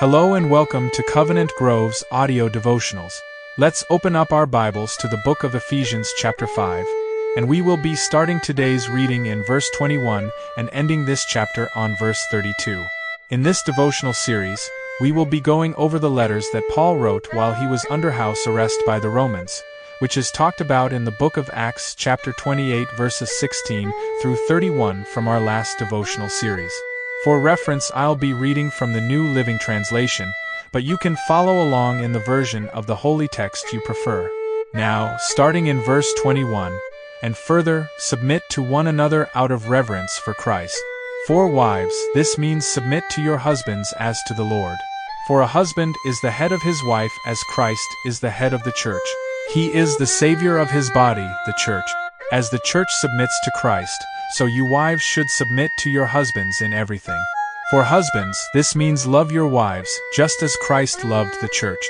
Hello and welcome to Covenant Grove's audio devotionals. Let's open up our Bibles to the book of Ephesians chapter 5, and we will be starting today's reading in verse 21 and ending this chapter on verse 32. In this devotional series, we will be going over the letters that Paul wrote while he was under house arrest by the Romans, which is talked about in the book of Acts chapter 28 verses 16 through 31 from our last devotional series. For reference, I'll be reading from the New Living Translation, but you can follow along in the version of the holy text you prefer. Now, starting in verse 21, and further, submit to one another out of reverence for Christ. For wives, this means submit to your husbands as to the Lord. For a husband is the head of his wife as Christ is the head of the church. He is the Savior of his body, the church. As the church submits to Christ, so you wives should submit to your husbands in everything. For husbands, this means love your wives, just as Christ loved the church.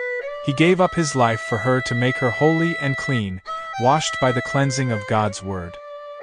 He gave up his life for her to make her holy and clean, washed by the cleansing of God's word.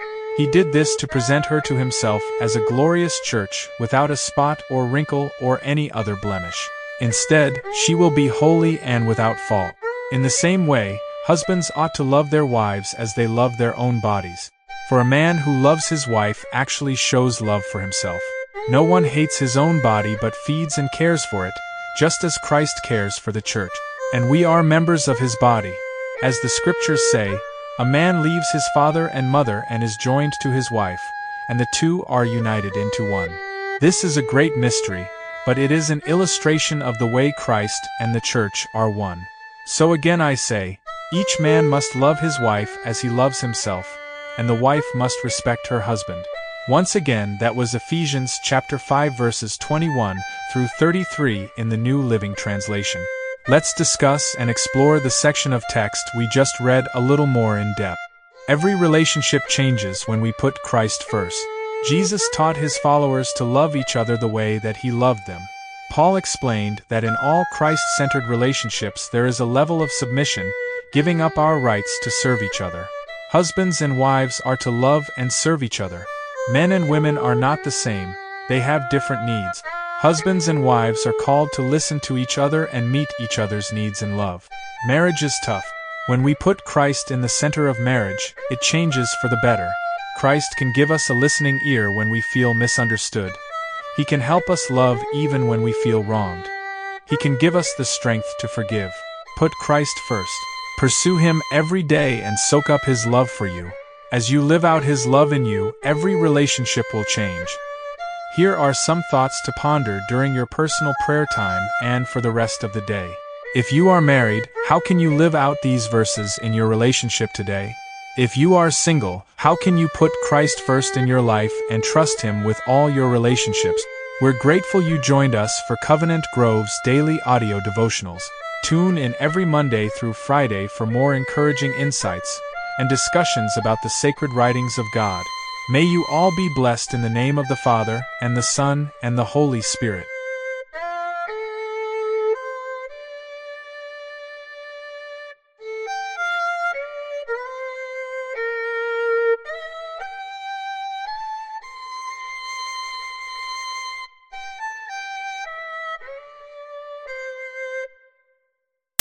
He did this to present her to himself as a glorious church, without a spot or wrinkle or any other blemish. Instead, she will be holy and without fault. In the same way, husbands ought to love their wives as they love their own bodies. For a man who loves his wife actually shows love for himself. No one hates his own body but feeds and cares for it, just as Christ cares for the church. And we are members of his body. As the scriptures say, a man leaves his father and mother and is joined to his wife, and the two are united into one. This is a great mystery, but it is an illustration of the way Christ and the church are one. So again I say, each man must love his wife as he loves himself, and the wife must respect her husband. Once again, that was Ephesians chapter 5 verses 21 through 33 in the New Living Translation. Let's discuss and explore the section of text we just read a little more in depth. Every relationship changes when we put Christ first. Jesus taught his followers to love each other the way that he loved them. Paul explained that in all Christ-centered relationships there is a level of submission, giving up our rights to serve each other. Husbands and wives are to love and serve each other. Men and women are not the same, they have different needs. Husbands and wives are called to listen to each other and meet each other's needs in love. Marriage is tough. When we put Christ in the center of marriage, it changes for the better. Christ can give us a listening ear when we feel misunderstood. He can help us love even when we feel wronged. He can give us the strength to forgive. Put Christ first. Pursue him every day and soak up his love for you. As you live out his love in you, every relationship will change. Here are some thoughts to ponder during your personal prayer time and for the rest of the day. If you are married, how can you live out these verses in your relationship today? If you are single, how can you put Christ first in your life and trust him with all your relationships? We're grateful you joined us for Covenant Grove's daily audio devotionals. Tune in every Monday through Friday for more encouraging insights and discussions about the sacred writings of God. May you all be blessed in the name of the Father, and the Son, and the Holy Spirit.